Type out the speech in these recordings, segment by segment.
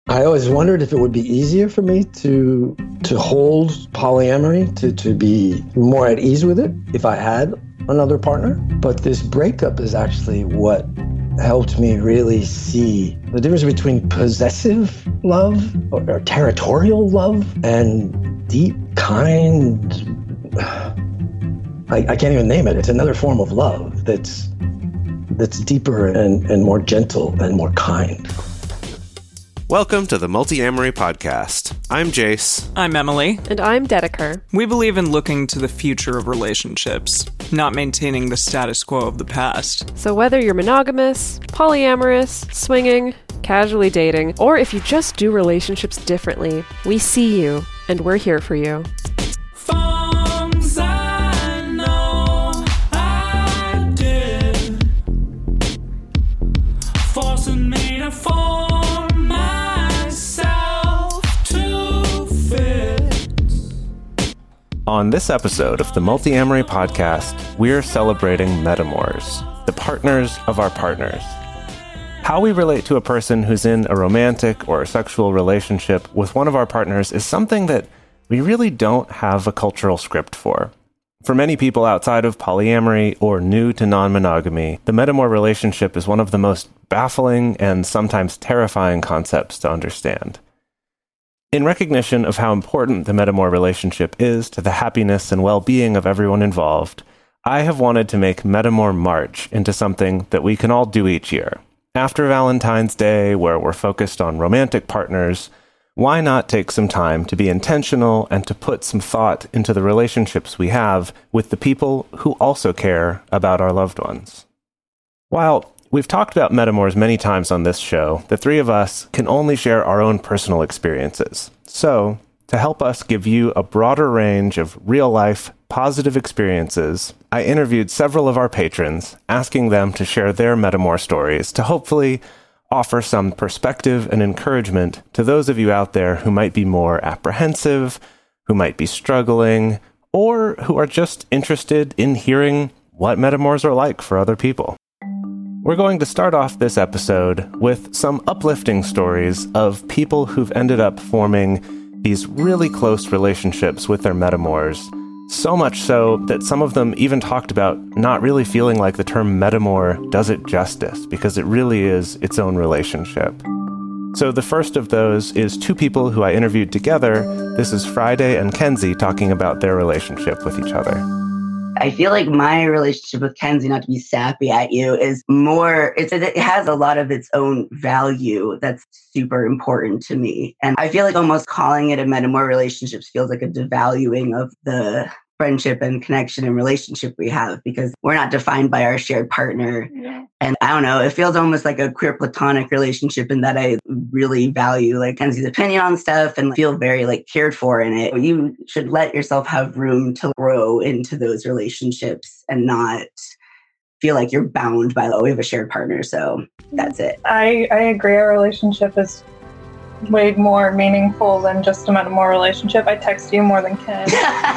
I always wondered if it would be easier for me to hold polyamory, to be more at ease with it if I had another partner. But this breakup is actually what helped me really see the difference between possessive love or territorial love and deep, kind, I can't even name it. It's another form of love that's deeper and more gentle and more kind. Welcome to the Multi-Amory Podcast. I'm Jace. I'm Emily. And I'm Dedeker. We believe in looking to the future of relationships, not maintaining the status quo of the past. So whether you're monogamous, polyamorous, swinging, casually dating, or if you just do relationships differently, we see you, and we're here for you. On this episode of the Multi-Amory Podcast, we're celebrating metamors, the partners of our partners. How we relate to a person who's in a romantic or a sexual relationship with one of our partners is something that we really don't have a cultural script for. For many people outside of polyamory or new to non-monogamy, the metamor relationship is one of the most baffling and sometimes terrifying concepts to understand. In recognition of how important the metamor relationship is to the happiness and well-being of everyone involved, I have wanted to make Metamor March into something that we can all do each year. After Valentine's Day, where we're focused on romantic partners, why not take some time to be intentional and to put some thought into the relationships we have with the people who also care about our loved ones? While we've talked about metamors many times on this show, the three of us can only share our own personal experiences. So, to help us give you a broader range of real-life, positive experiences, I interviewed several of our patrons, asking them to share their metamor stories to hopefully offer some perspective and encouragement to those of you out there who might be more apprehensive, who might be struggling, or who are just interested in hearing what metamors are like for other people. We're going to start off this episode with some uplifting stories of people who've ended up forming these really close relationships with their metamors, so much so that some of them even talked about not really feeling like the term metamor does it justice, because it really is its own relationship. So the first of those is two people who I interviewed together. This is Friday and Kenzie talking about their relationship with each other. I feel like my relationship with Kenzie, not to be sappy at you, is more, it has a lot of its own value that's super important to me. And I feel like almost calling it a metamor relationship feels like a devaluing of the friendship and connection and relationship we have, because we're not defined by our shared partner. Yeah. And I don't know, it feels almost like a queer platonic relationship in that I really value like Kenzie's opinion on stuff and feel very like cared for in it. You should let yourself have room to grow into those relationships and not feel like you're bound by, we have a shared partner. So that's it. I agree. Our relationship is way more meaningful than just a metamor relationship. I text you more than Ken.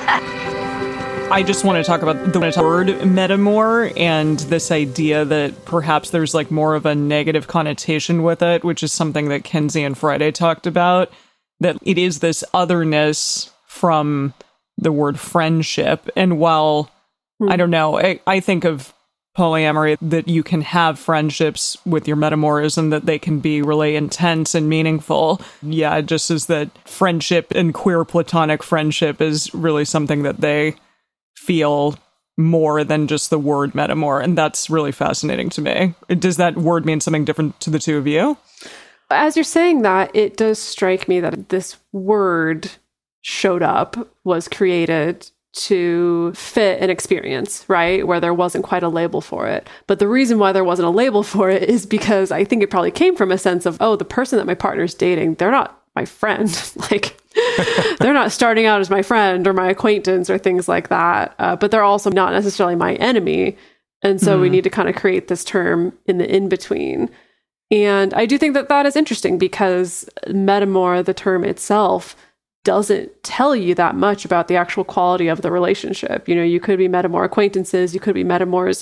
I just want to talk about the word metamor and this idea that perhaps there's like more of a negative connotation with it, which is something that Kenzie and Friday talked about, that it is this otherness from the word friendship. And while, I don't know, I think of polyamory, that you can have friendships with your metamors and that they can be really intense and meaningful. Yeah, just as that friendship and queer platonic friendship is really something that they feel more than just the word metamor. And that's really fascinating to me. Does that word mean something different to the two of you? As you're saying that, it does strike me that this word showed up, was created to fit an experience, right? Where there wasn't quite a label for it. But the reason why there wasn't a label for it is because I think it probably came from a sense of, oh, the person that my partner's dating, they're not my friend. Like, they're not starting out as my friend or my acquaintance or things like that. But they're also not necessarily my enemy. And so we need to kind of create this term in the in-between. And I do think that that is interesting because metamor, the term itself, doesn't tell you that much about the actual quality of the relationship. You know, you could be metamor acquaintances, you could be metamors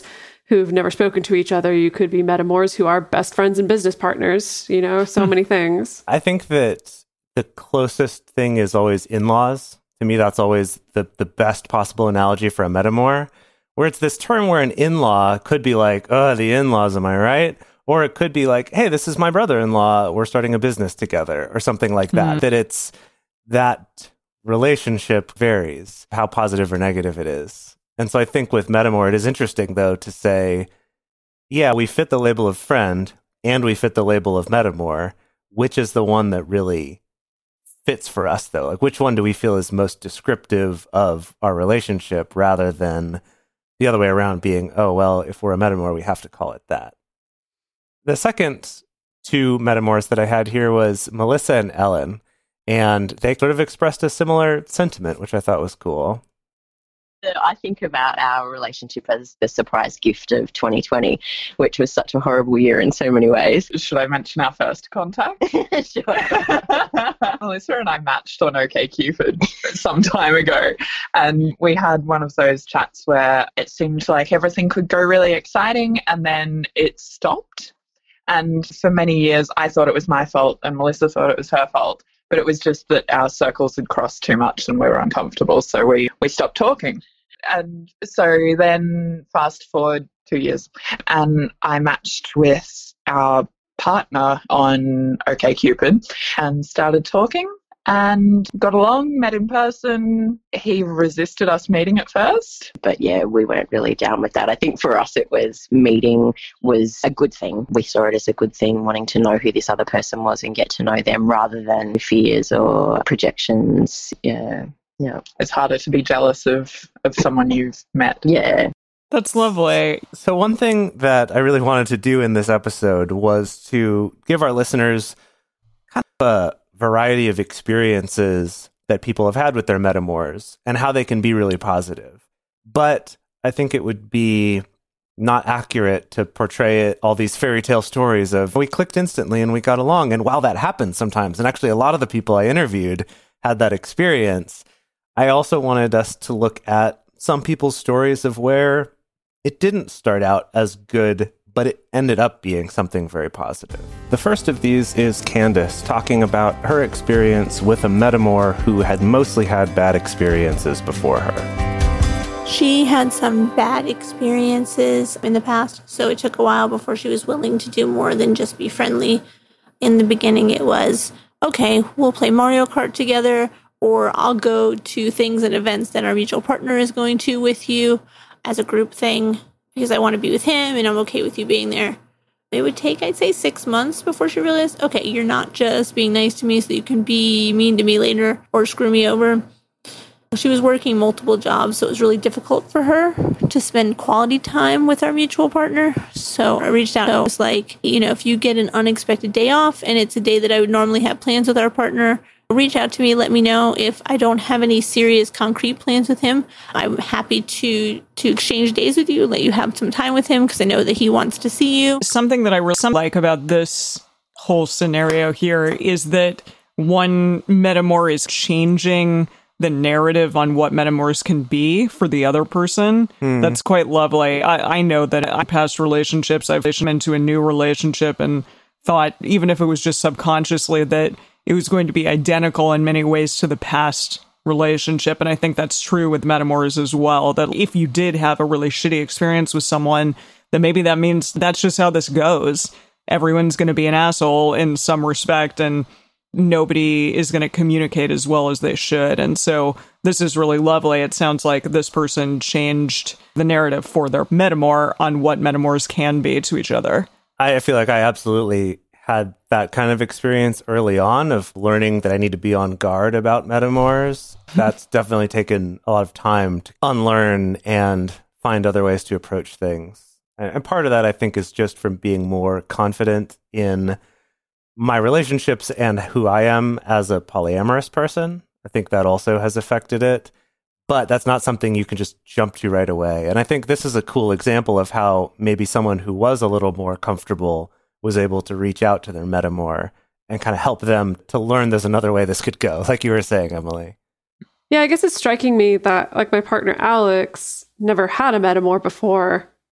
who've never spoken to each other. You could be metamors who are best friends and business partners, you know, so many things. I think that the closest thing is always in-laws. To me, that's always the best possible analogy for a metamor, where it's this term where an in-law could be like, oh, the in-laws, am I right? Or it could be like, hey, this is my brother-in-law, we're starting a business together, or something like that. That it's that relationship varies, how positive or negative it is. And so I think with metamor, it is interesting, though, to say, yeah, we fit the label of friend and we fit the label of metamor. Which is the one that really fits for us, though? Like, which one do we feel is most descriptive of our relationship rather than the other way around being, oh, well, if we're a metamor, we have to call it that. The second two metamors that I had here was Melissa and Ellen, and they sort of expressed a similar sentiment, which I thought was cool. I think about our relationship as the surprise gift of 2020, which was such a horrible year in so many ways. Should I mention our first contact? Sure. Melissa and I matched on OkCupid some time ago, and we had one of those chats where it seemed like everything could go really exciting, and then it stopped. And for many years, I thought it was my fault, and Melissa thought it was her fault. But it was just that our circles had crossed too much and we were uncomfortable, so we stopped talking. And so then fast forward 2 years, and I matched with our partner on OkCupid and started talking and got along, met in person. He resisted us meeting at first. But yeah, we weren't really down with that. I think for us it was meeting was a good thing. We saw it as a good thing, wanting to know who this other person was and get to know them rather than fears or projections. Yeah. It's harder to be jealous of someone you've met. Yeah. That's lovely. So one thing that I really wanted to do in this episode was to give our listeners kind of a variety of experiences that people have had with their metamors and how they can be really positive. But I think it would be not accurate to portray all these fairy tale stories of we clicked instantly and we got along. And while that happens sometimes, and actually a lot of the people I interviewed had that experience, I also wanted us to look at some people's stories of where it didn't start out as good, but it ended up being something very positive. The first of these is Candace talking about her experience with a metamor who had mostly had bad experiences before her. She had some bad experiences in the past, so it took a while before she was willing to do more than just be friendly. In the beginning, it was, okay, we'll play Mario Kart together, or I'll go to things and events that our mutual partner is going to with you as a group thing because I want to be with him and I'm okay with you being there. It would take, I'd say, 6 months before she realized, okay, you're not just being nice to me so you can be mean to me later or screw me over. She was working multiple jobs, so it was really difficult for her to spend quality time with our mutual partner. So I reached out. I was like, if you get an unexpected day off and it's a day that I would normally have plans with our partner, reach out to me, let me know. If I don't have any serious concrete plans with him, I'm happy to exchange days with you, let you have some time with him because I know that he wants to see you. Something that I really like about this whole scenario here is that one metamor is changing the narrative on what metamors can be for the other person. That's quite lovely. I know that in past relationships, I've been into a new relationship and thought, even if it was just subconsciously, that it was going to be identical in many ways to the past relationship. And I think that's true with metamors as well, that if you did have a really shitty experience with someone, then maybe that means that's just how this goes. Everyone's going to be an asshole in some respect, and nobody is going to communicate as well as they should. And so this is really lovely. It sounds like this person changed the narrative for their metamor on what metamors can be to each other. I feel like I absolutely had that kind of experience early on of learning that I need to be on guard about metamors. That's definitely taken a lot of time to unlearn and find other ways to approach things. And part of that, I think, is just from being more confident in my relationships and who I am as a polyamorous person. I think that also has affected it. But that's not something you can just jump to right away. And I think this is a cool example of how maybe someone who was a little more comfortable was able to reach out to their metamor and kind of help them to learn there's another way this could go, like you were saying, Emily. Yeah, I guess it's striking me that, like, my partner Alex never had a metamor before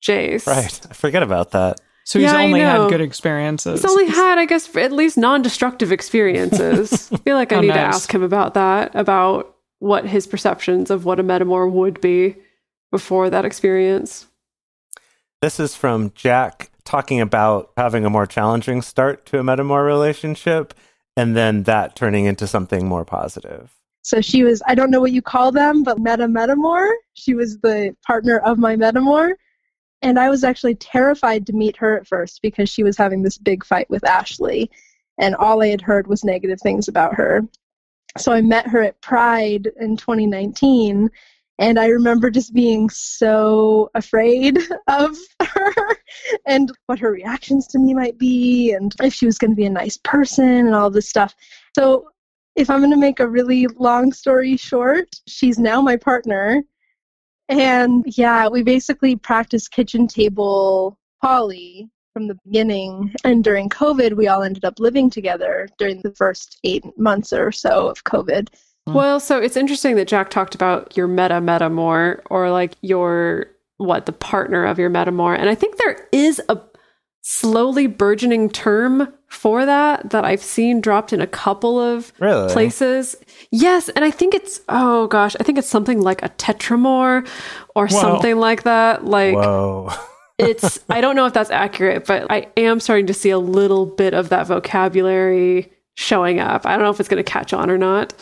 Jace. Right. I forget about that. So he's only had good experiences. He's only had, I guess, at least non-destructive experiences. I feel like I need to ask him about that, about what his perceptions of what a metamor would be before that experience. This is from Jack talking about having a more challenging start to a metamor relationship and then that turning into something more positive. So she was, I don't know what you call them, but metamor. She was the partner of my metamor. And I was actually terrified to meet her at first because she was having this big fight with Ashley. And all I had heard was negative things about her. So I met her at Pride in 2019. And I remember just being so afraid of her and what her reactions to me might be and if she was going to be a nice person and all this stuff. So if I'm going to make a really long story short, she's now my partner. And yeah, we basically practiced kitchen table poly from the beginning. And during COVID, we all ended up living together during the first 8 months or so of COVID. Well, so it's interesting that Jack talked about your metamor, or like your, the partner of your metamor. And I think there is a slowly burgeoning term for that I've seen dropped in a couple of places. Yes, and I think it's, I think it's something like a tetramor or something like that. Like, it's, I don't know if that's accurate, but I am starting to see a little bit of that vocabulary showing up. I don't know if it's going to catch on or not.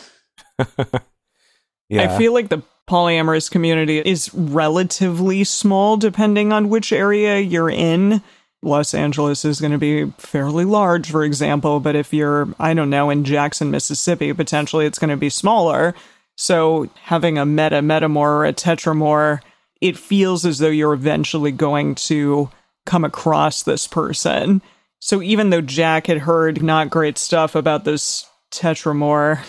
I feel like the polyamorous community is relatively small depending on which area you're in. Los Angeles is going to be fairly large, for example, but if you're, I don't know, in Jackson, Mississippi, potentially it's going to be smaller. So having a metamor or a tetramor, it feels as though you're eventually going to come across this person. So even though Jack had heard not great stuff about this tetramor,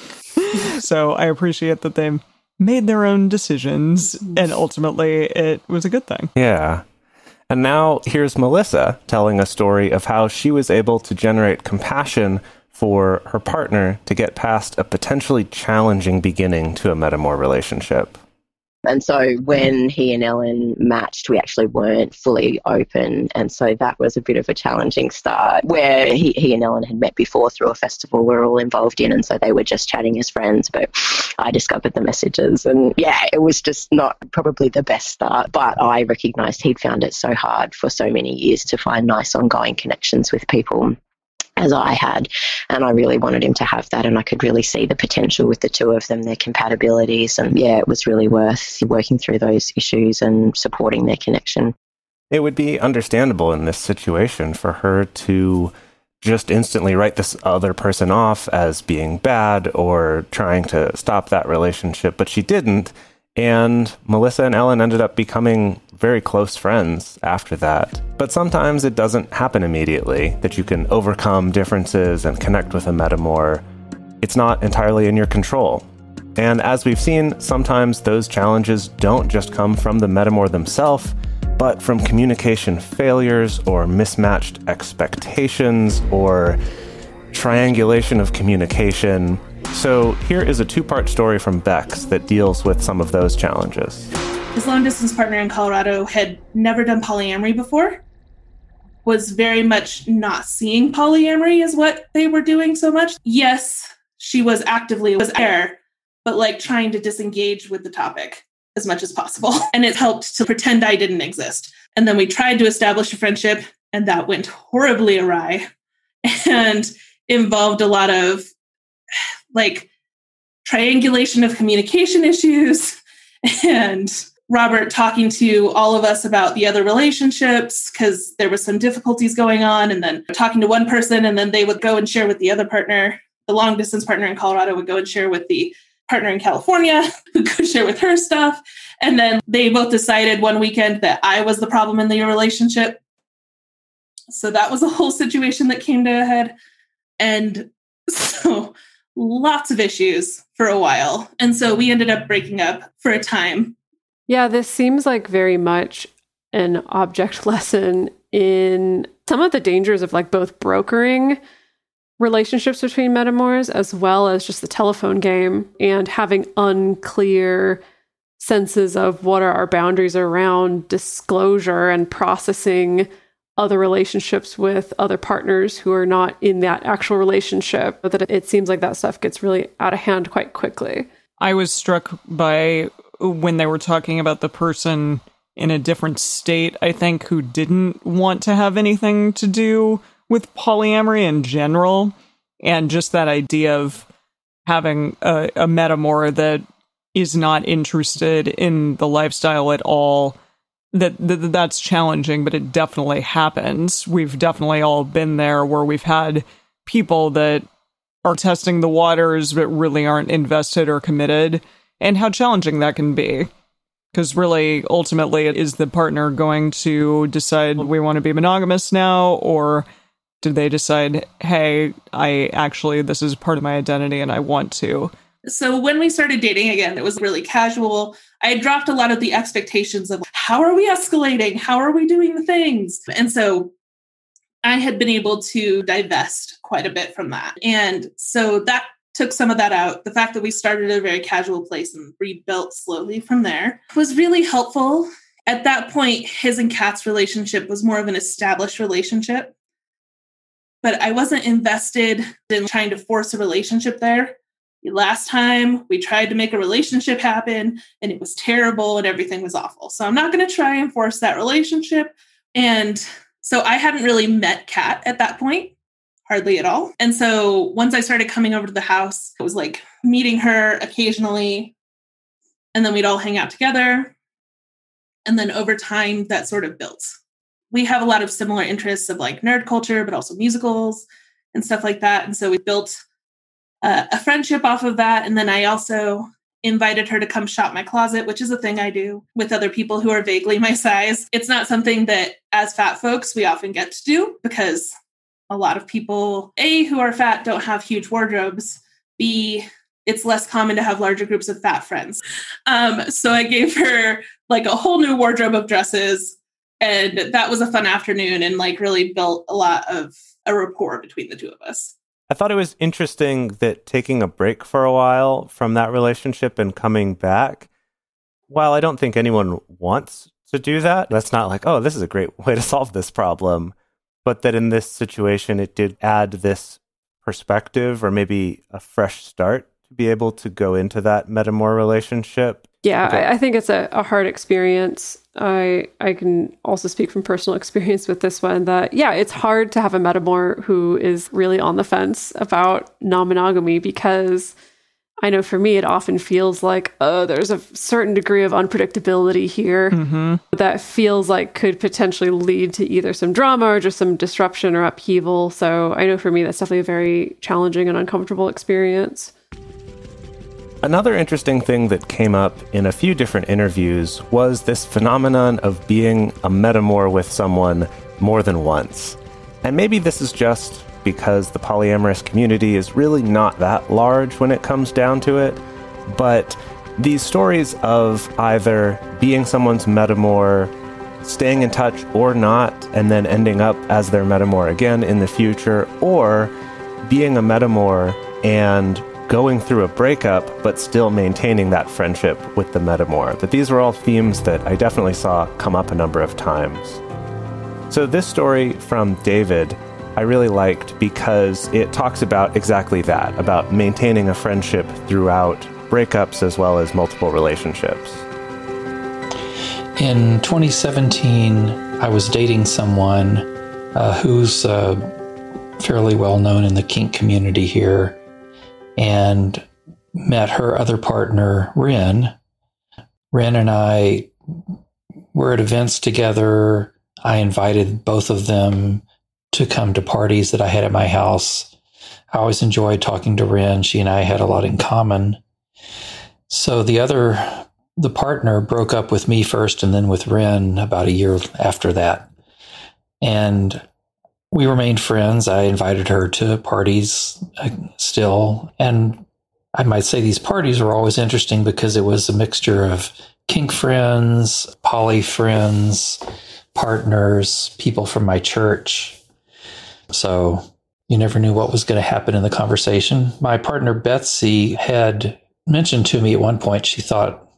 so I appreciate that they made their own decisions, and ultimately it was a good thing. Yeah. And now here's Melissa telling a story of how she was able to generate compassion for her partner to get past a potentially challenging beginning to a metamor relationship. And so when he and Ellen matched, we actually weren't fully open. And so that was a bit of a challenging start, where he and Ellen had met before through a festival we're all involved in. And so they were just chatting as friends, but I discovered the messages. And yeah, it was just not probably the best start. But I recognised he'd found it so hard for so many years to find nice ongoing connections with people, as I had, and I really wanted him to have that, and I could really see the potential with the two of them, their compatibilities, and yeah, it was really worth working through those issues and supporting their connection. It would be understandable in this situation for her to just instantly write this other person off as being bad or trying to stop that relationship, but she didn't, and Melissa and Ellen ended up becoming very close friends after that. But sometimes it doesn't happen immediately, that you can overcome differences and connect with a metamor. It's not entirely in your control. And as we've seen, sometimes those challenges don't just come from the metamor themselves, but from communication failures or mismatched expectations or triangulation of communication. So here is a 2-part story from Bex that deals with some of those challenges. His long-distance partner in Colorado had never done polyamory before, was very much not seeing polyamory as what they were doing so much. Yes, she was actively there, but like trying to disengage with the topic as much as possible. And it helped to pretend I didn't exist. And then we tried to establish a friendship, and that went horribly awry and involved a lot of like triangulation of communication issues and Robert talking to all of us about the other relationships because there was some difficulties going on, and then talking to one person, and then they would go and share with the other partner. The long distance partner in Colorado would go and share with the partner in California, who could share with her stuff. And then they both decided one weekend that I was the problem in the relationship. So that was a whole situation that came to a head. And so lots of issues for a while. And so we ended up breaking up for a time. Yeah, this seems like very much an object lesson in some of the dangers of like both brokering relationships between metamors as well as just the telephone game and having unclear senses of what are our boundaries around disclosure and processing other relationships with other partners who are not in that actual relationship, but that it seems like that stuff gets really out of hand quite quickly. I was struck by when they were talking about the person in a different state, I think, who didn't want to have anything to do with polyamory in general, and just that idea of having a metamor that is not interested in the lifestyle at all. That's challenging, but it definitely happens. We've definitely all been there where we've had people that are testing the waters but really aren't invested or committed, and how challenging that can be. Because really, ultimately, is the partner going to decide we want to be monogamous now, or do they decide, hey, this is part of my identity and I want to? So when we started dating again, it was really casual. I had dropped a lot of the expectations of how are we escalating? How are we doing the things? And so I had been able to divest quite a bit from that. And so that took some of that out. The fact that we started at a very casual place and rebuilt slowly from there was really helpful. At that point, his and Kat's relationship was more of an established relationship, but I wasn't invested in trying to force a relationship there. Last time we tried to make a relationship happen and it was terrible and everything was awful. So I'm not going to try and force that relationship. And so I hadn't really met Kat at that point, hardly at all. And so once I started coming over to the house, it was like meeting her occasionally, and then we'd all hang out together. And then over time that sort of built. We have a lot of similar interests of like nerd culture, but also musicals and stuff like that. And so we built a friendship off of that. And then I also invited her to come shop my closet, which is a thing I do with other people who are vaguely my size. It's not something that as fat folks we often get to do, because a lot of people, A, who are fat don't have huge wardrobes. B, it's less common to have larger groups of fat friends. So I gave her like a whole new wardrobe of dresses. And that was a fun afternoon and like really built a lot of a rapport between the two of us. I thought it was interesting that taking a break for a while from that relationship and coming back, while I don't think anyone wants to do that, that's not like, oh, this is a great way to solve this problem, but that in this situation, it did add this perspective or maybe a fresh start to be able to go into that metamor relationship. Yeah, I think it's a hard experience. I can also speak from personal experience with this one that, yeah, it's hard to have a metamor who is really on the fence about non-monogamy, because I know for me, it often feels like, oh, there's a certain degree of unpredictability here that feels like could potentially lead to either some drama or just some disruption or upheaval. So I know for me, that's definitely a very challenging and uncomfortable experience. Another interesting thing that came up in a few different interviews was this phenomenon of being a metamor with someone more than once. And maybe this is just because the polyamorous community is really not that large when it comes down to it, but these stories of either being someone's metamor, staying in touch or not, and then ending up as their metamor again in the future, or being a metamor and going through a breakup, but still maintaining that friendship with the metamor. That these were all themes that I definitely saw come up a number of times. So this story from David, I really liked because it talks about exactly that, about maintaining a friendship throughout breakups as well as multiple relationships. In 2017, I was dating someone who's fairly well known in the kink community here, and met her other partner, Rin. Rin and I were at events together. I invited both of them to come to parties that I had at my house. I always enjoyed talking to Rin. She and I had a lot in common. So the partner broke up with me first and then with Rin about a year after that. And we remained friends. I invited her to parties still. And I might say these parties were always interesting because it was a mixture of kink friends, poly friends, partners, people from my church. So you never knew what was going to happen in the conversation. My partner, Betsy, had mentioned to me at one point she thought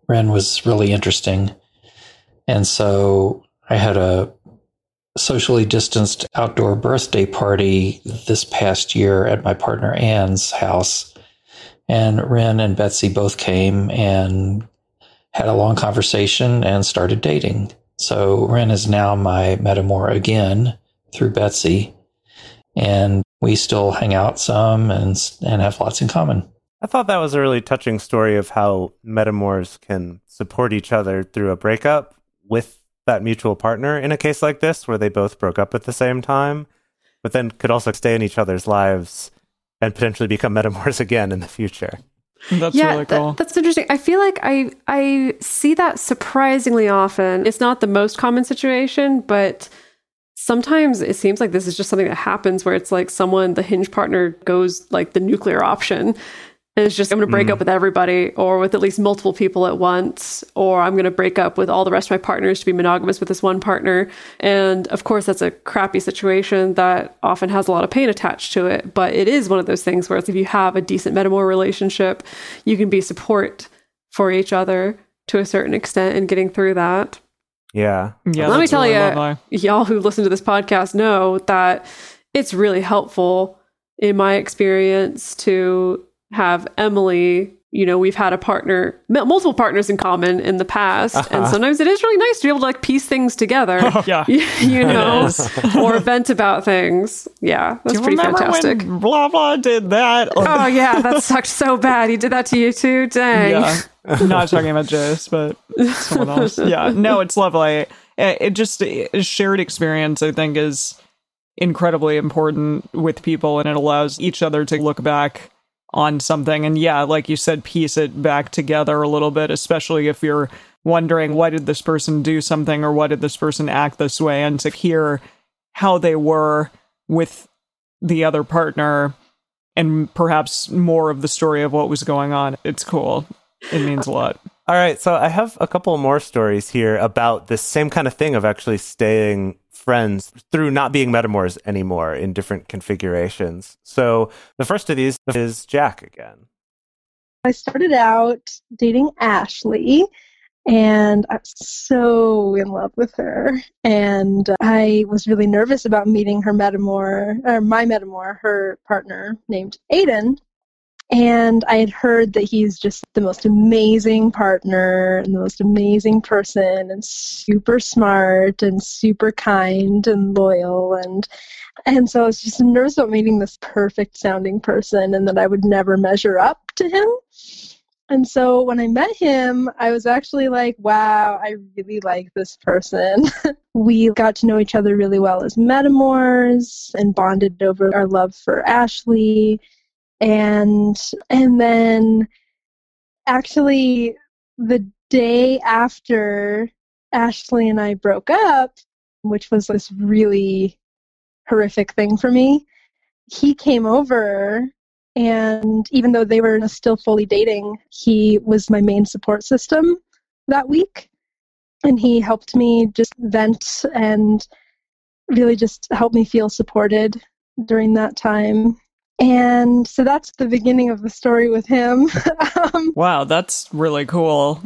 Ren was really interesting. And so I had a socially distanced outdoor birthday party this past year at my partner Anne's house. And Ren and Betsy both came and had a long conversation and started dating. So Ren is now my metamor again through Betsy. And we still hang out some and have lots in common. I thought that was a really touching story of how metamors can support each other through a breakup with that mutual partner in a case like this, where they both broke up at the same time, but then could also stay in each other's lives and potentially become metamors again in the future. That's really cool. That's interesting. I feel like I see that surprisingly often. It's not the most common situation, but sometimes it seems like this is just something that happens where it's like the hinge partner goes like the nuclear option. And it's just, I'm going to break up with everybody or with at least multiple people at once, or I'm going to break up with all the rest of my partners to be monogamous with this one partner. And of course, that's a crappy situation that often has a lot of pain attached to it. But it is one of those things where if you have a decent metamor relationship, you can be support for each other to a certain extent in getting through that. Yeah. Let me tell you, y'all who listen to this podcast know that it's really helpful in my experience to have Emily, we've had multiple partners in common in the past. And sometimes it is really nice to be able to like piece things together, or vent about things. Yeah, that's pretty fantastic. When blah, blah did that. Oh yeah, that sucked so bad. He did that to you too? Dang. Yeah. Not talking about Jace, but someone else. Yeah, no, it's lovely. It just, a shared experience, I think, is incredibly important with people, and it allows each other to look back on something and like you said, piece it back together a little bit, especially if you're wondering why did this person do something or why did this person act this way, and to hear how they were with the other partner and perhaps more of the story of what was going on. It's cool. It means a lot. All right, so I have a couple more stories here about this same kind of thing of actually staying friends through not being metamors anymore in different configurations. So the first of these is Jack again. I started out dating Ashley, and I was so in love with her. And I was really nervous about meeting her metamor, or my metamor, her partner named Aiden. And I had heard that he's just the most amazing partner and the most amazing person and super smart and super kind and loyal. And so I was just nervous about meeting this perfect sounding person and that I would never measure up to him. And so when I met him, I was actually like, wow, I really like this person. We got to know each other really well as metamors and bonded over our love for Ashley. And then actually the day after Ashley and I broke up, which was this really horrific thing for me, he came over, and even though they were still fully dating, he was my main support system that week. And he helped me just vent and really just helped me feel supported during that time. And so that's the beginning of the story with him. Wow, that's really cool.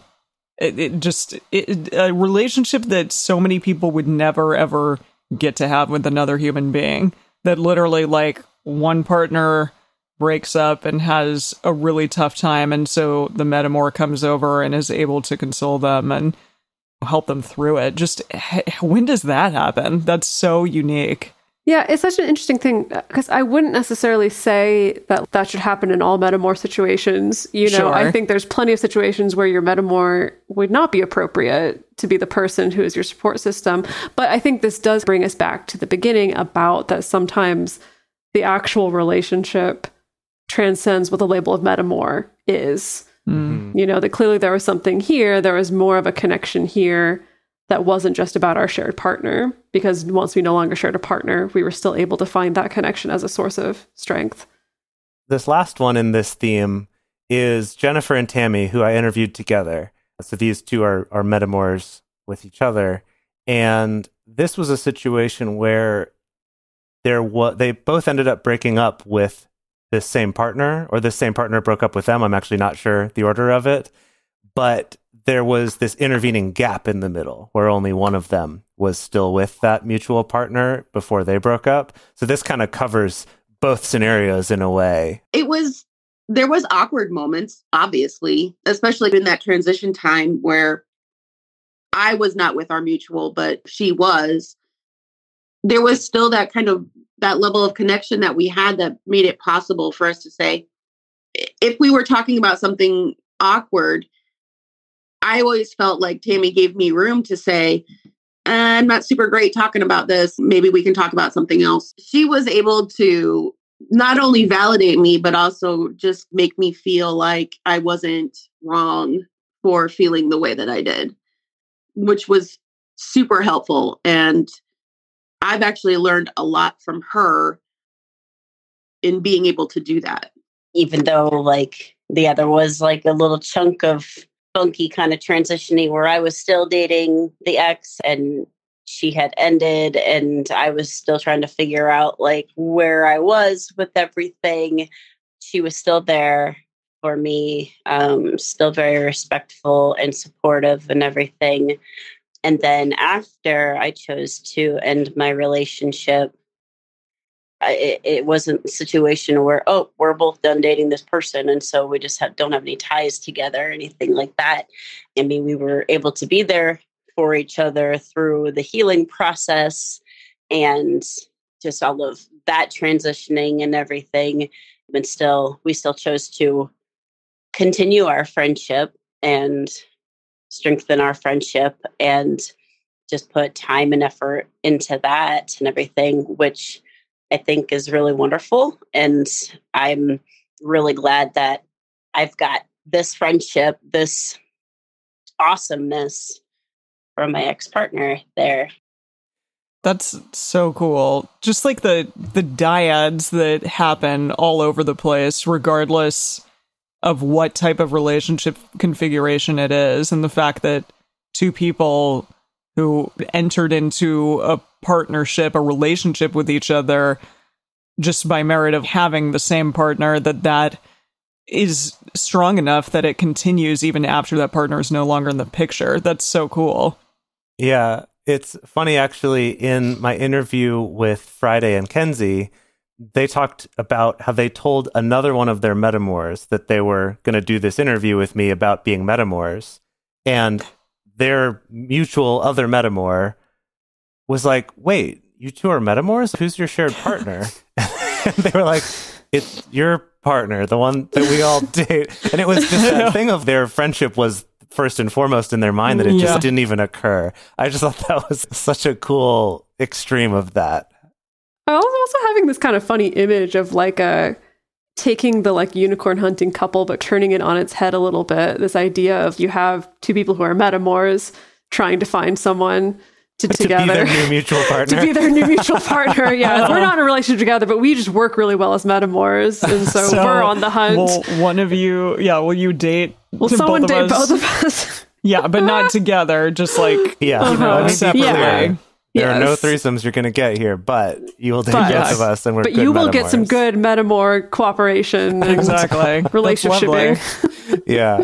A relationship that so many people would never, ever get to have with another human being. That literally, like, one partner breaks up and has a really tough time, and so the metamor comes over and is able to console them and help them through it. Just, when does that happen? That's so unique. Yeah, it's such an interesting thing because I wouldn't necessarily say that should happen in all metamor situations. Sure. I think there's plenty of situations where your metamor would not be appropriate to be the person who is your support system. But I think this does bring us back to the beginning about that sometimes the actual relationship transcends what the label of metamor is. Mm-hmm. That clearly there was something here. There was more of a connection here that wasn't just about our shared partner, because once we no longer shared a partner, we were still able to find that connection as a source of strength. This last one in this theme is Jennifer and Tammy, who I interviewed together. So these two are metamors with each other. And this was a situation where they both ended up breaking up with this same partner, or this same partner broke up with them. I'm actually not sure the order of it. But there was this intervening gap in the middle where only one of them was still with that mutual partner before they broke up. So this kind of covers both scenarios in a way. There was awkward moments, obviously, especially in that transition time where I was not with our mutual, but she was. There was still that level of connection that we had that made it possible for us to say, if we were talking about something awkward, I always felt like Tammy gave me room to say, I'm not super great talking about this. Maybe we can talk about something else. She was able to not only validate me, but also just make me feel like I wasn't wrong for feeling the way that I did, which was super helpful. And I've actually learned a lot from her in being able to do that. Even though there was a little chunk of funky kind of transitioning where I was still dating the ex and she had ended and I was still trying to figure out where I was with everything. She was still there for me, still very respectful and supportive and everything. And then after I chose to end my relationship, it wasn't a situation where, we're both done dating this person, and so we just don't have any ties together or anything like that. I mean, we were able to be there for each other through the healing process and just all of that transitioning and everything. But we still chose to continue our friendship and strengthen our friendship and just put time and effort into that and everything, which I think is really wonderful. And I'm really glad that I've got this friendship, this awesomeness from my ex-partner there. That's so cool. Just the dyads that happen all over the place, regardless of what type of relationship configuration it is. And the fact that two people who entered into a partnership, a relationship with each other, just by merit of having the same partner, that is strong enough that it continues even after that partner is no longer in the picture. That's so cool. Yeah, it's funny, actually, in my interview with Friday and Kenzie, they talked about how they told another one of their metamors that they were going to do this interview with me about being metamors. And their mutual other metamor was like, wait, you two are metamors? Who's your shared partner? And they were like, it's your partner, the one that we all date. And it was just that thing of their friendship was first and foremost in their mind, that it just didn't even occur. I just thought that was such a cool extreme of that. I was also having this kind of funny image of taking the unicorn hunting couple, but turning it on its head a little bit. This idea of you have two people who are metamors trying to find someone to be their new mutual partner. To be their new mutual partner. Yeah, we're not in a relationship together, but we just work really well as metamors, and so we're on the hunt. Will one of you? Yeah, will you date? Will someone date both of us? Yeah, but not together. Just separately. There are no threesomes you're going to get here, but you will date both of us, and we're. But you will get some good metamor cooperation. And exactly, relationshiping. Yeah.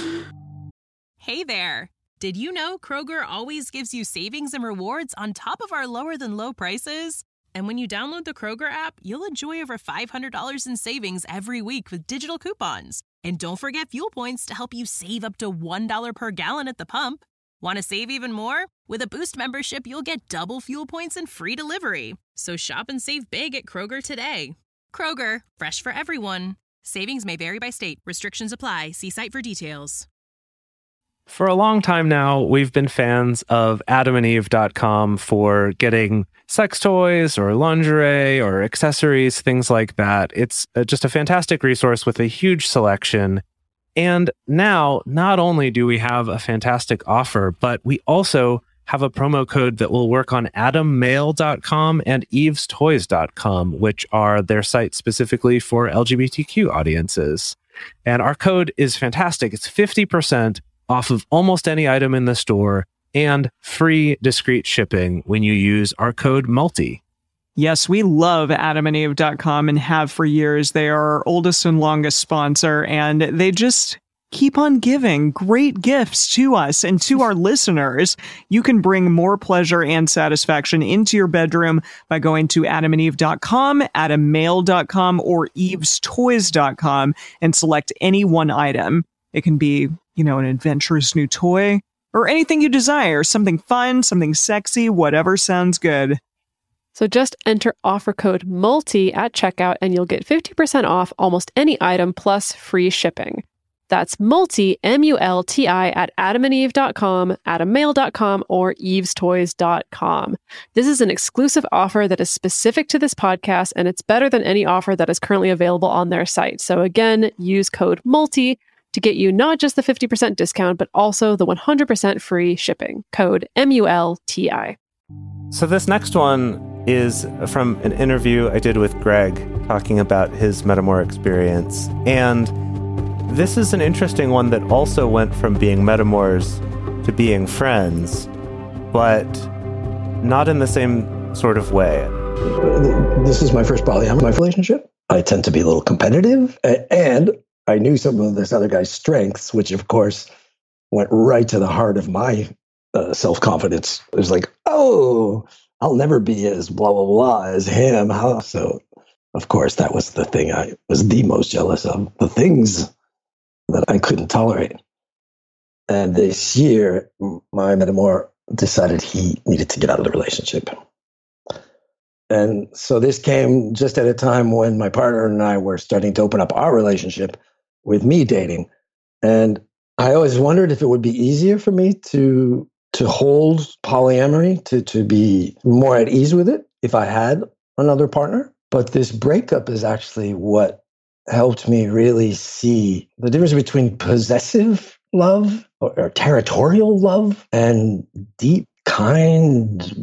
Hey there. Did you know Kroger always gives you savings and rewards on top of our lower than low prices? And when you download the Kroger app, you'll enjoy over $500 in savings every week with digital coupons. And don't forget fuel points to help you save up to $1 per gallon at the pump. Want to save even more? With a Boost membership, you'll get double fuel points and free delivery. So shop and save big at Kroger today. Kroger, fresh for everyone. Savings may vary by state. Restrictions apply. See site for details. For a long time now, we've been fans of adamandeve.com for getting sex toys or lingerie or accessories, things like that. It's just a fantastic resource with a huge selection. And now, not only do we have a fantastic offer, but we also have a promo code that will work on adammail.com and evestoys.com, which are their sites specifically for LGBTQ audiences. And our code is fantastic. It's 50% off of almost any item in the store and free discreet shipping when you use our code MULTI. Yes, we love adamandeve.com and have for years. They are our oldest and longest sponsor, and they just keep on giving great gifts to us and to our listeners. You can bring more pleasure and satisfaction into your bedroom by going to adamandeve.com, adammail.com, or evestoys.com and select any one item. It can be, an adventurous new toy or anything you desire, something fun, something sexy, whatever sounds good. So just enter offer code MULTI at checkout and you'll get 50% off almost any item plus free shipping. That's MULTI, M-U-L-T-I, at adamandeve.com, adammail.com, or evestoys.com. This is an exclusive offer that is specific to this podcast, and it's better than any offer that is currently available on their site. So again, use code MULTI to get you not just the 50% discount, but also the 100% free shipping. Code MULTI. So this next one is from an interview I did with Greg talking about his Metamor experience. And this is an interesting one that also went from being Metamors to being friends, but not in the same sort of way. This is my first polyamorous relationship. I tend to be a little competitive, and I knew some of this other guy's strengths, which of course went right to the heart of my self-confidence. It was like, oh, I'll never be as blah, blah, blah as him. So, of course, that was the thing I was the most jealous of, the things that I couldn't tolerate. And this year, my Metamor decided he needed to get out of the relationship. And so this came just at a time when my partner and I were starting to open up our relationship with me dating. And I always wondered if it would be easier for me to hold polyamory, to be more at ease with it if I had another partner. But this breakup is actually what helped me really see the difference between possessive love or territorial love and deep, kind,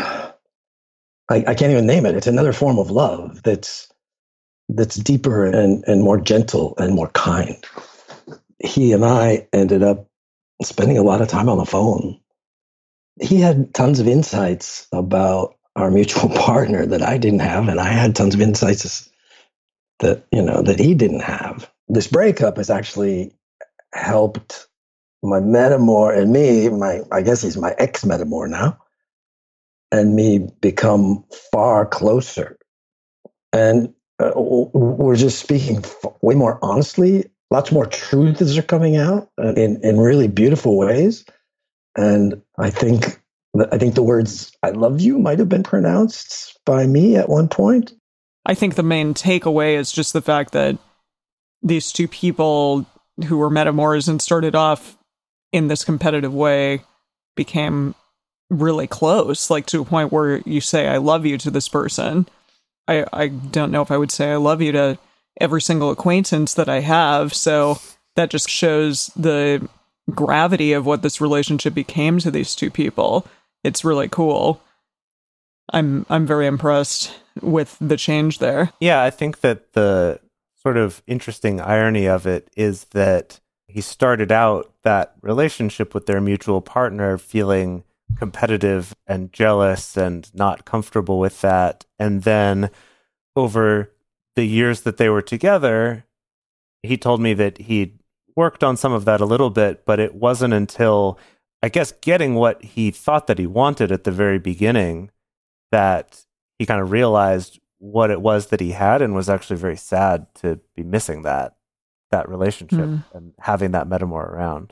I can't even name it. It's another form of love that's deeper and more gentle and more kind. He and I ended up spending a lot of time on the phone. He had tons of insights about our mutual partner that I didn't have, and I had tons of insights that he didn't have. This breakup has actually helped my Metamor and me, I guess he's my ex-Metamor now, and me become far closer. And we're just speaking way more honestly. Lots more truths are coming out in really beautiful ways. And I think the words "I love you" might have been pronounced by me at one point. I think the main takeaway is just the fact that these two people who were Metamors and started off in this competitive way became really close, like to a point where you say "I love you" to this person. I don't know if I would say "I love you" to every single acquaintance that I have. So that just shows the gravity of what this relationship became to these two people. It's really cool. I'm very impressed with the change there. Yeah, I think that the sort of interesting irony of it is that he started out that relationship with their mutual partner feeling competitive and jealous and not comfortable with that. And then over the years that they were together, he told me that he'd worked on some of that a little bit, but it wasn't until, I guess, getting what he thought that he wanted at the very beginning that he kind of realized what it was that he had, and was actually very sad to be missing that relationship and having that Metamor around.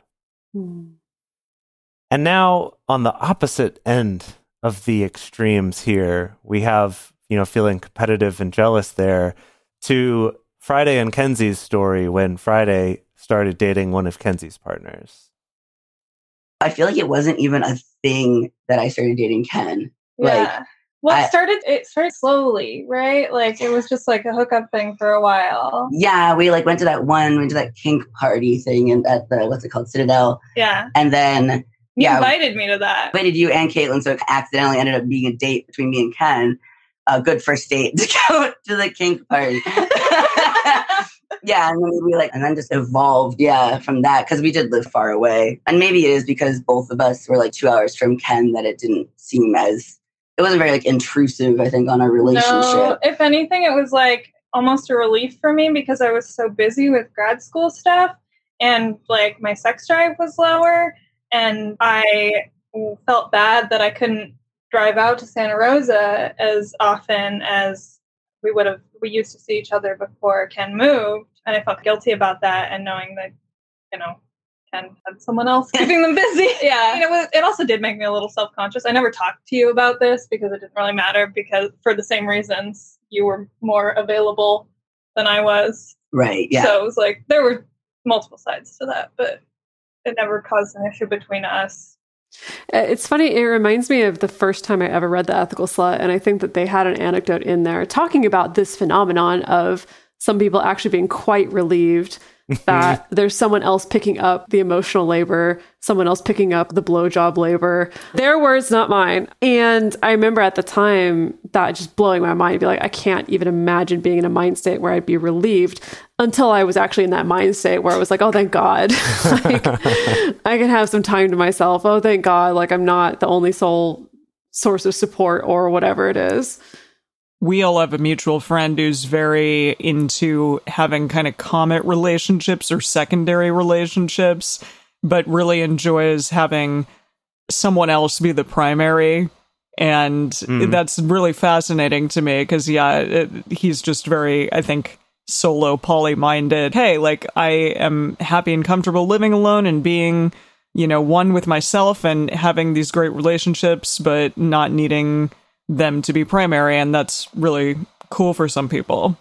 And now on the opposite end of the extremes here, we have, feeling competitive and jealous there, to Friday and Kenzie's story when Friday started dating one of Kenzie's partners. I feel like it wasn't even a thing that I started dating Ken. Yeah. It started slowly, right? Like it was just like a hookup thing for a while. Yeah, we went to that kink party thing at the, what's it called, Citadel. Yeah. And then you invited me to that. Invited you and Caitlin, so it accidentally ended up being a date between me and Ken. A good first date to go to the kink party. Yeah, and then and then just evolved, from that, because we did live far away. And maybe it is because both of us were 2 hours from Ken that it didn't seem as, it wasn't very intrusive, I think, on our relationship. No, if anything, it was almost a relief for me because I was so busy with grad school stuff. and like my sex drive was lower, and I felt bad that I couldn't drive out to Santa Rosa as often as we used to see each other before Ken moved, and I felt guilty about that, and knowing that, Ken had someone else keeping them busy. Yeah. It also did make me a little self-conscious. I never talked to you about this because it didn't really matter, because for the same reasons, you were more available than I was. Right, yeah. So it was like, there were multiple sides to that, but it never caused an issue between us. It's funny, it reminds me of the first time I ever read The Ethical Slut, and I think that they had an anecdote in there talking about this phenomenon of some people actually being quite relieved that there's someone else picking up the emotional labor, someone else picking up the blowjob labor. Their words, not mine. And I remember at the time that just blowing my mind, be like, I can't even imagine being in a mind state where I'd be relieved, until I was actually in that mind state where I was like, oh, thank God. Like, I can have some time to myself. Oh, thank God. Like, I'm not the only sole source of support or whatever it is. We all have a mutual friend who's very into having kind of comet relationships or secondary relationships, but really enjoys having someone else be the primary. And that's really fascinating to me because, he's just very, I think, solo poly-minded. Hey, like, I am happy and comfortable living alone and being, one with myself and having these great relationships, but not needing them to be primary, and that's really cool for some people.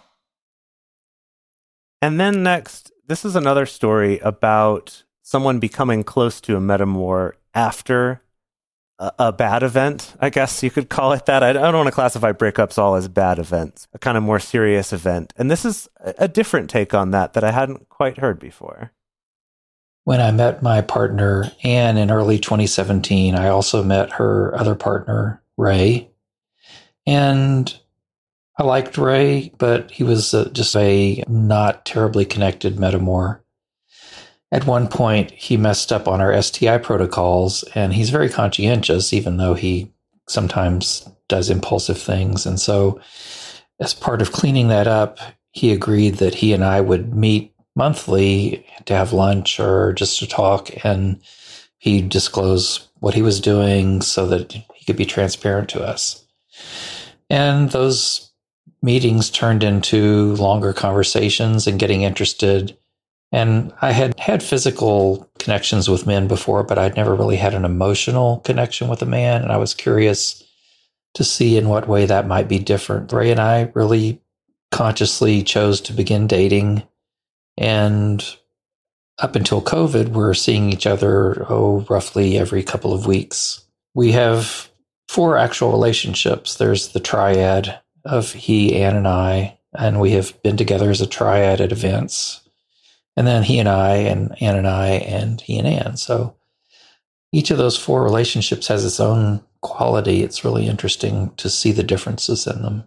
And then next, this is another story about someone becoming close to a metamor after a bad event, I guess you could call it that. I don't want to classify breakups all as bad events, a kind of more serious event. And this is a different take on that I hadn't quite heard before. When I met my partner, Anne, in early 2017, I also met her other partner, Ray. And I liked Ray, but he was just a not terribly connected metamor. At one point, he messed up on our STI protocols, and he's very conscientious, even though he sometimes does impulsive things. And so, as part of cleaning that up, he agreed that he and I would meet monthly to have lunch or just to talk, and he'd disclose what he was doing so that he could be transparent to us. And those meetings turned into longer conversations and getting interested. And I had had physical connections with men before, but I'd never really had an emotional connection with a man. And I was curious to see in what way that might be different. Ray and I really consciously chose to begin dating. And up until COVID, we're seeing each other, roughly every couple of weeks. We have 4 actual relationships. There's the triad of he, Anne, and I, and we have been together as a triad at events. And then he and I, and Anne and I, and he and Anne. So each of those 4 relationships has its own quality. It's really interesting to see the differences in them.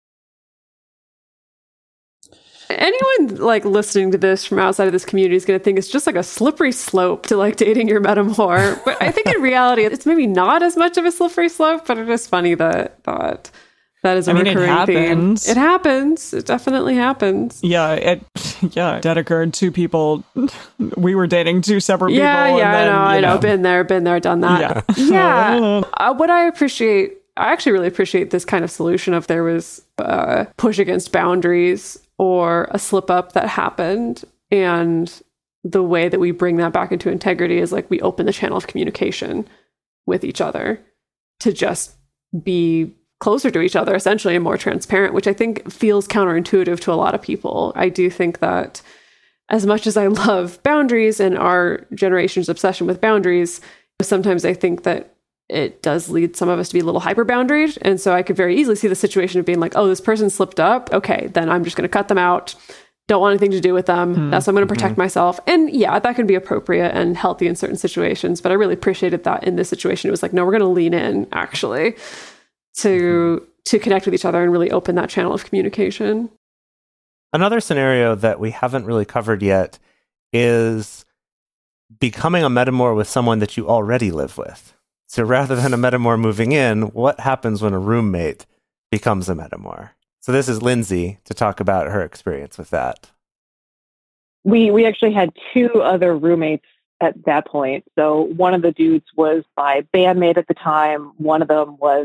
Anyone like listening to this from outside of this community is going to think it's just like a slippery slope to like dating your metamor. But I think in reality, it's maybe not as much of a slippery slope, but it is funny that is a recurring theme. It happens. It definitely happens. Yeah. That occurred. 2 people. We were dating 2 separate people. I know. Been there, done that. Yeah. What I actually really appreciate this kind of solution if there was a push against boundaries or a slip up that happened. And the way that we bring that back into integrity is like we open the channel of communication with each other to just be closer to each other, essentially, and more transparent, which I think feels counterintuitive to a lot of people. I do think that as much as I love boundaries and our generation's obsession with boundaries, sometimes I think that it does lead some of us to be a little hyper-boundaried. And so I could very easily see the situation of being like, oh, this person slipped up. Okay, then I'm just going to cut them out. Don't want anything to do with them. That's how I'm going to protect myself. And yeah, that can be appropriate and healthy in certain situations. But I really appreciated that in this situation. It was like, no, we're going to lean in, actually, to connect with each other and really open that channel of communication. Another scenario that we haven't really covered yet is becoming a metamor with someone that you already live with. So rather than a metamor moving in, what happens when a roommate becomes a metamor? So this is Lindsay to talk about her experience with that. we actually had two other roommates at that point. So one of the dudes was my bandmate at the time. One of them was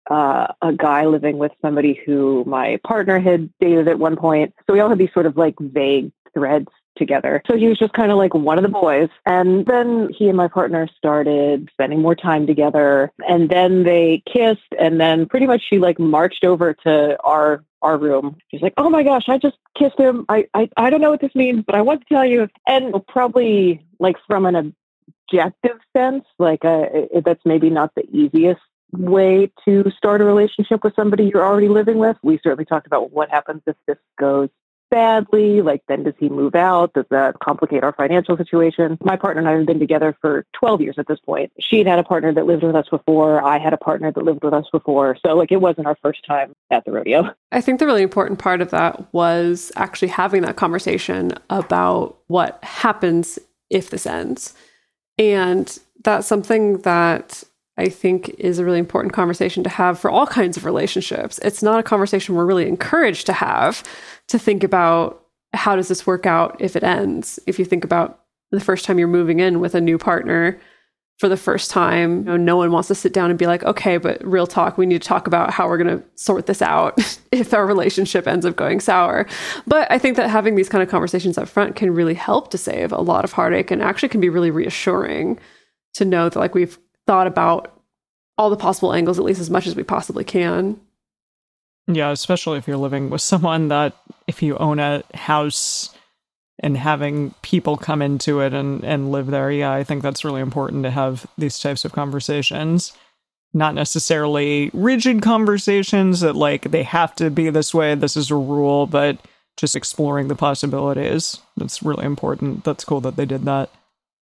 a guy living with somebody who my partner had dated at one point. So we all had these sort of like vague threads together. So he was just kind of like one of the boys. And then he and my partner started spending more time together. And then they kissed. And then pretty much she like marched over to our room. She's like, oh my gosh, I just kissed him. I don't know what this means, but I want to tell you. And probably like from an objective sense, like that's maybe not the easiest way to start a relationship with somebody you're already living with. We certainly talked about what happens if this goes badly. Like, then does he move out? Does that complicate our financial situation? My partner and I have been together for 12 years at this point. She'd had a partner that lived with us before. I had a partner that lived with us before. So like, it wasn't our first time at the rodeo. I think the really important part of that was actually having that conversation about what happens if this ends. And that's something that I think is a really important conversation to have for all kinds of relationships. It's not a conversation we're really encouraged to have, to think about how does this work out if it ends. If you think about the first time you're moving in with a new partner for the first time, no one wants to sit down and be like, okay, but real talk, we need to talk about how we're going to sort this out if our relationship ends up going sour. But I think that having these kind of conversations up front can really help to save a lot of heartache, and actually can be really reassuring to know that like we've thought about all the possible angles, at least as much as we possibly can. Yeah, especially if you're living with someone that, if you own a house and having people come into it and live there, yeah, I think that's really important to have these types of conversations. Not necessarily rigid conversations that like they have to be this way, this is a rule, but just exploring the possibilities. That's really important. That's cool that they did that.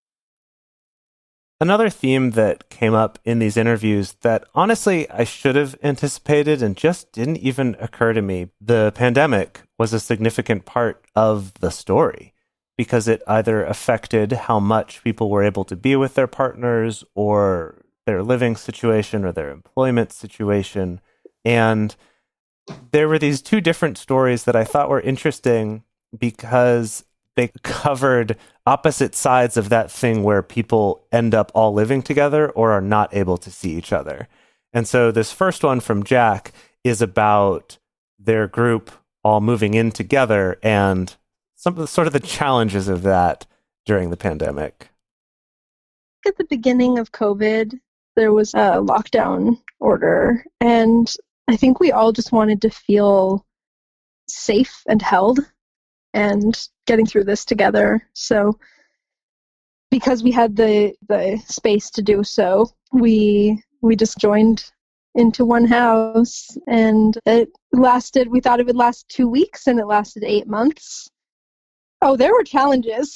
Another theme that came up in these interviews that honestly I should have anticipated and just didn't even occur to me, the pandemic was a significant part of the story because it either affected how much people were able to be with their partners or their living situation or their employment situation. And there were these two different stories that I thought were interesting because they covered opposite sides of that thing where people end up all living together or are not able to see each other. And so this first one from Jack is about their group all moving in together and some of the sort of the challenges of that during the pandemic. At the beginning of COVID, there was a lockdown order, and I think we all just wanted to feel safe and held and getting through this together. So because we had the space to do so, we just joined into one house, and it lasted, we thought it would last 2 weeks, and it lasted 8 months. Oh, there were challenges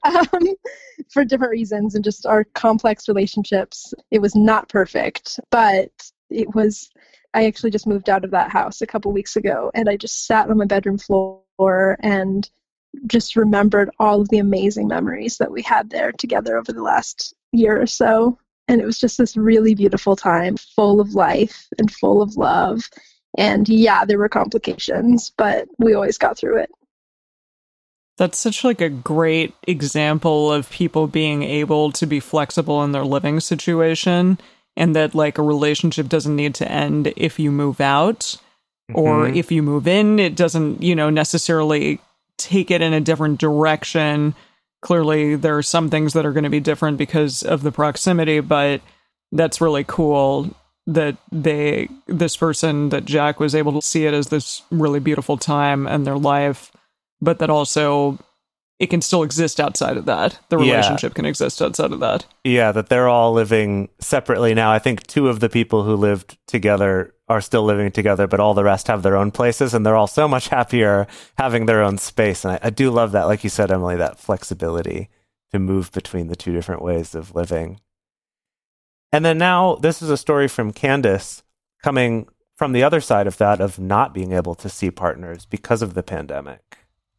for different reasons, and just our complex relationships. It was not perfect, but it was, I actually just moved out of that house a couple weeks ago, and I just sat on my bedroom floor and just remembered all of the amazing memories that we had there together over the last year or so. And it was just this really beautiful time, full of life and full of love. And yeah, there were complications, but we always got through it. That's such like a great example of people being able to be flexible in their living situation, and that like a relationship doesn't need to end if you move out. Or if you move in, it doesn't, necessarily take it in a different direction. Clearly, there are some things that are going to be different because of the proximity, but that's really cool that this person, that Jack was able to see it as this really beautiful time in their life, but that also it can still exist outside of that. The relationship can exist outside of that. Yeah, that they're all living separately now. I think 2 of the people who lived together are still living together, but all the rest have their own places, and they're all so much happier having their own space. And I do love that, like you said, Emily, that flexibility to move between the 2 different ways of living. And then now this is a story from Candace coming from the other side of that, of not being able to see partners because of the pandemic.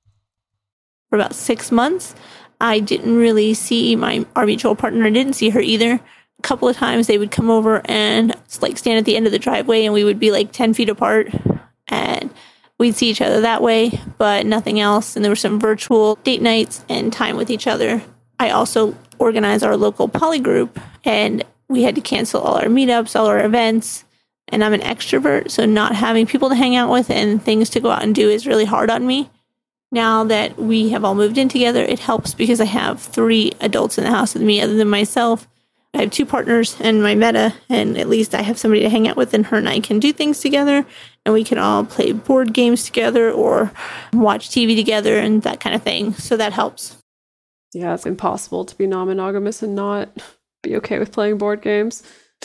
For about 6 months, I didn't really see our mutual partner. I didn't see her either. A couple of times they would come over and stand at the end of the driveway, and we would be like 10 feet apart. And we'd see each other that way, but nothing else. And there were some virtual date nights and time with each other. I also organized our local poly group, and we had to cancel all our meetups, all our events. And I'm an extrovert, so not having people to hang out with and things to go out and do is really hard on me. Now that we have all moved in together, it helps because I have 3 adults in the house with me other than myself. I have 2 partners and my meta, and at least I have somebody to hang out with, and her and I can do things together, and we can all play board games together or watch TV together and that kind of thing. So that helps. Yeah, it's impossible to be non-monogamous and not be okay with playing board games.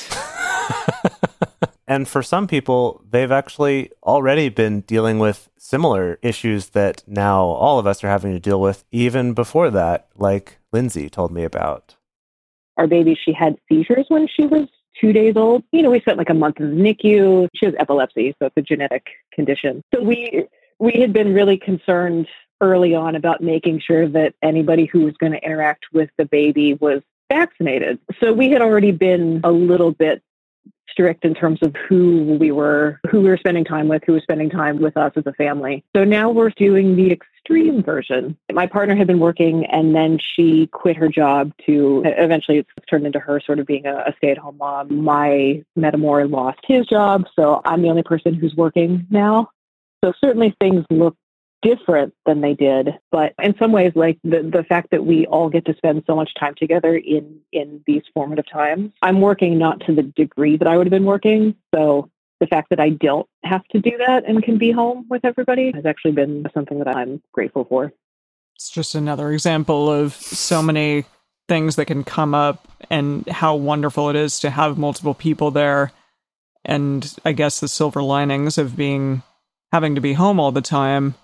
And for some people, they've actually already been dealing with similar issues that now all of us are having to deal with even before that, like Lindsay told me about. Our baby, she had seizures when she was 2 days old. We spent like a month in the NICU. She has epilepsy, so it's a genetic condition. So we had been really concerned early on about making sure that anybody who was going to interact with the baby was vaccinated. So we had already been a little bit strict in terms of who we were spending time with, who was spending time with us as a family. So now we're doing the extreme version. My partner had been working, and then she quit her job to eventually it's turned into her sort of being a stay-at-home mom. My metamor lost his job, so I'm the only person who's working now. So certainly things look different than they did, but in some ways, like the fact that we all get to spend so much time together in these formative times. I'm working not to the degree that I would have been working, so the fact that I don't have to do that and can be home with everybody has actually been something that I'm grateful for. It's just another example of so many things that can come up and how wonderful it is to have multiple people there. And I guess the silver linings of having to be home all the time.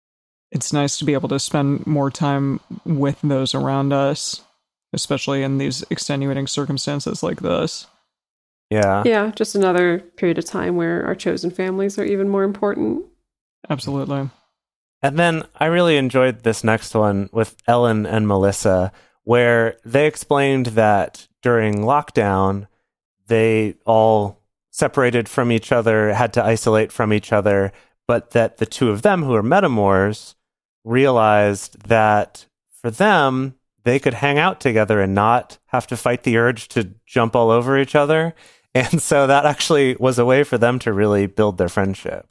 It's nice to be able to spend more time with those around us, especially in these extenuating circumstances like this. Yeah. Yeah, just another period of time where our chosen families are even more important. Absolutely. And then I really enjoyed this next one with Ellen and Melissa, where they explained that during lockdown, they all separated from each other, had to isolate from each other, but that the 2 of them who are metamors realized that for them, they could hang out together and not have to fight the urge to jump all over each other. And so that actually was a way for them to really build their friendship.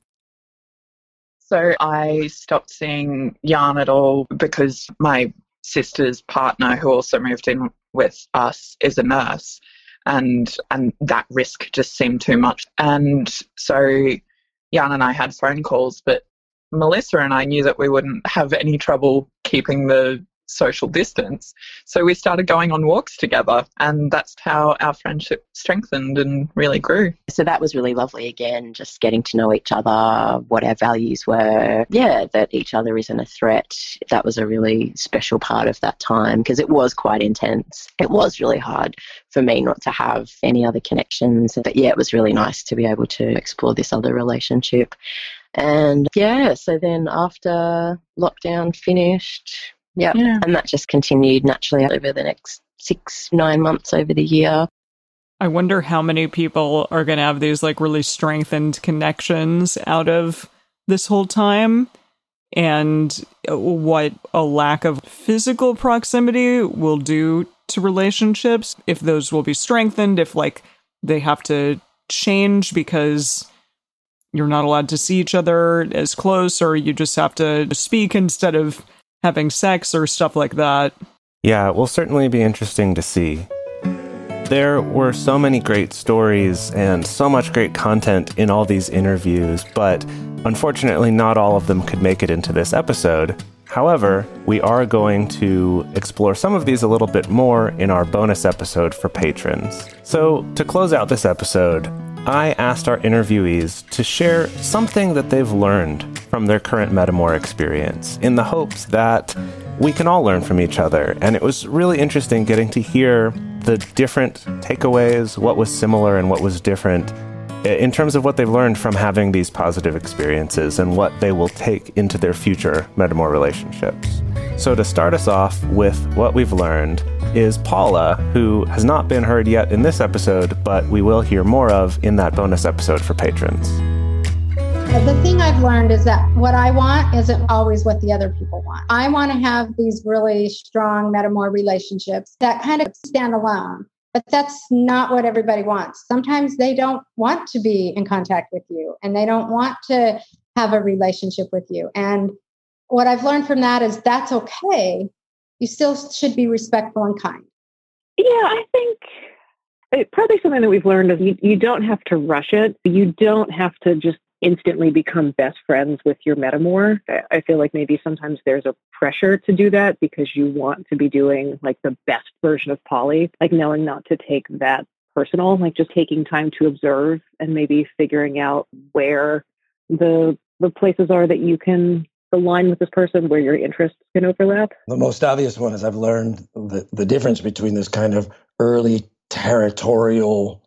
So I stopped seeing Jan at all because my sister's partner, who also moved in with us, is a nurse. And that risk just seemed too much. And so Jan and I had phone calls, but Melissa and I knew that we wouldn't have any trouble keeping the social distance. So we started going on walks together, and that's how our friendship strengthened and really grew. So that was really lovely again, just getting to know each other, what our values were. Yeah, that each other isn't a threat. That was a really special part of that time because it was quite intense. It was really hard for me not to have any other connections. But yeah, it was really nice to be able to explore this other relationship. And yeah, so then after lockdown finished, yeah, and that just continued naturally over the next 6-9 months over the year. I wonder how many people are going to have these like really strengthened connections out of this whole time, and what a lack of physical proximity will do to relationships, if those will be strengthened, if like they have to change because you're not allowed to see each other as close, or you just have to speak instead of having sex or stuff like that. Yeah, it will certainly be interesting to see. There were so many great stories and so much great content in all these interviews, but unfortunately not all of them could make it into this episode. However, we are going to explore some of these a little bit more in our bonus episode for patrons. So, to close out this episode, I asked our interviewees to share something that they've learned from their current metamor experience in the hopes that we can all learn from each other. And it was really interesting getting to hear the different takeaways, what was similar and what was different in terms of what they've learned from having these positive experiences and what they will take into their future metamor relationships. So to start us off with what we've learned is Paula, who has not been heard yet in this episode, but we will hear more of in that bonus episode for patrons. The thing I've learned is that what I want isn't always what the other people want. I want to have these really strong metamor relationships that kind of stand alone, but that's not what everybody wants. Sometimes they don't want to be in contact with you and they don't want to have a relationship with you. And what I've learned from that is that's okay. You still should be respectful and kind. Yeah, I think probably something that we've learned is you don't have to rush it. You don't have to just instantly become best friends with your metamor. I feel like maybe sometimes there's a pressure to do that because you want to be doing like the best version of poly, like knowing not to take that personal, like just taking time to observe and maybe figuring out where the places are that you can align with this person, where your interests can overlap. The most obvious one is I've learned the difference between this kind of early territorial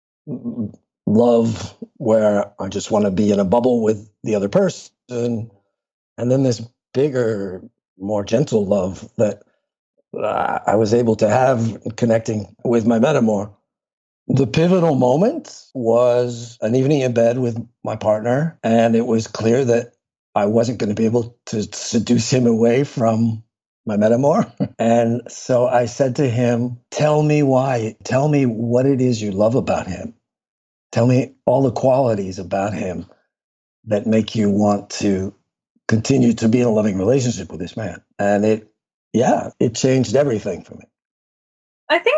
love where I just want to be in a bubble with the other person, and then this bigger, more gentle love that I was able to have connecting with my metamor. The pivotal moment was an evening in bed with my partner, and it was clear that I wasn't going to be able to seduce him away from my metamor. And so I said to him, tell me why. Tell me what it is you love about him. Tell me all the qualities about him that make you want to continue to be in a loving relationship with this man. And it changed everything for me. I think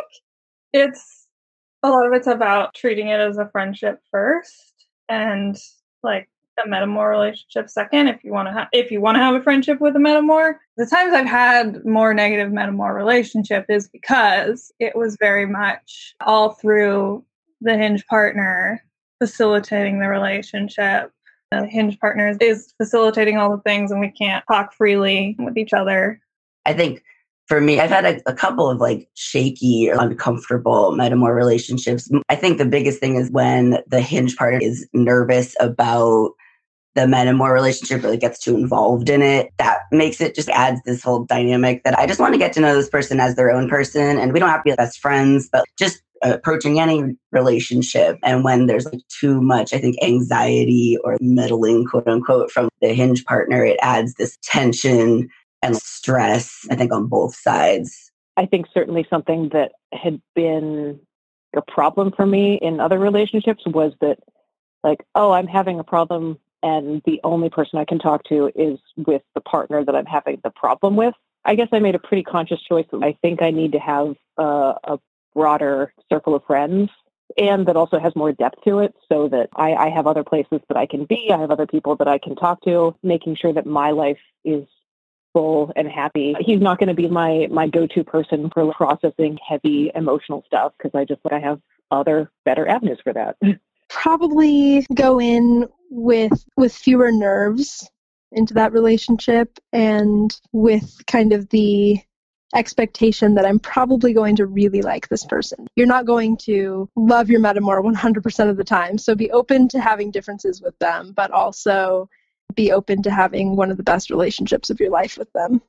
a lot of it's about treating it as a friendship first and like a metamor relationship second. If you want to have a friendship with a metamor, the times I've had more negative metamor relationship is because it was very much all through the hinge partner facilitating the relationship. The hinge partner is facilitating all the things and we can't talk freely with each other. I think for me, I've had a couple of like shaky or uncomfortable metamor relationships. I think the biggest thing is when the hinge partner is nervous about the metamor relationship, really gets too involved in it. That makes it just adds this whole dynamic that I just want to get to know this person as their own person. And we don't have to be best friends, but just approaching any relationship. And when there's like too much, I think, anxiety or meddling, quote unquote, from the hinge partner, it adds this tension and stress, I think, on both sides. I think certainly something that had been a problem for me in other relationships was that, like, oh, I'm having a problem and the only person I can talk to is with the partner that I'm having the problem with. I guess I made a pretty conscious choice that I think I need to have a broader circle of friends, and that also has more depth to it, so that I have other places that I can be, I have other people that I can talk to, making sure that my life is full and happy. He's not going to be my go-to person for processing heavy emotional stuff, because I have other better avenues for that. Probably go in with fewer nerves into that relationship, and with kind of the expectation that I'm probably going to really like this person. You're not going to love your metamor 100% of the time, so be open to having differences with them, but also be open to having one of the best relationships of your life with them.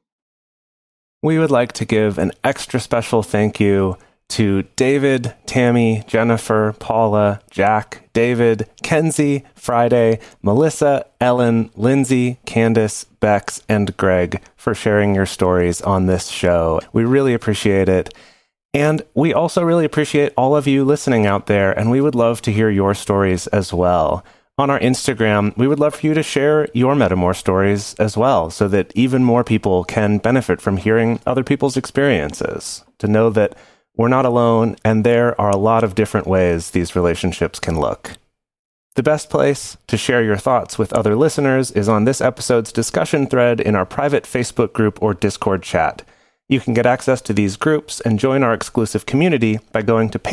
We would like to give an extra special thank you to David, Tammy, Jennifer, Paula, Jack, David, Kenzie, Friday, Melissa, Ellen, Lindsay, Candace, Bex, and Greg for sharing your stories on this show. We really appreciate it. And we also really appreciate all of you listening out there, and we would love to hear your stories as well. On our Instagram, we would love for you to share your metamor stories as well, so that even more people can benefit from hearing other people's experiences, to know that we're not alone, and there are a lot of different ways these relationships can look. The best place to share your thoughts with other listeners is on this episode's discussion thread in our private Facebook group or Discord chat. You can get access to these groups and join our exclusive community by going to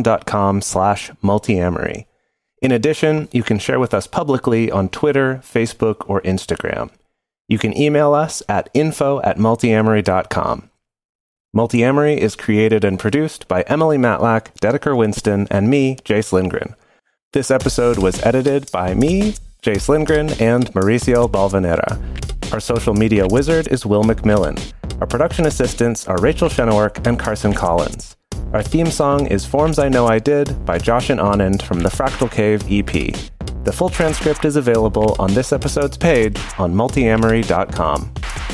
patreon.com/multiamory. In addition, you can share with us publicly on Twitter, Facebook, or Instagram. You can email us at info@multiamory.com. Multiamory is created and produced by Emily Matlack, Dedeker Winston, and me, Jace Lindgren. This episode was edited by me, Jace Lindgren, and Mauricio Balvanera. Our social media wizard is Will McMillan. Our production assistants are Rachel Shennework and Carson Collins. Our theme song is Forms I Know I Did by Josh and Anand from the Fractal Cave EP. The full transcript is available on this episode's page on multiamory.com.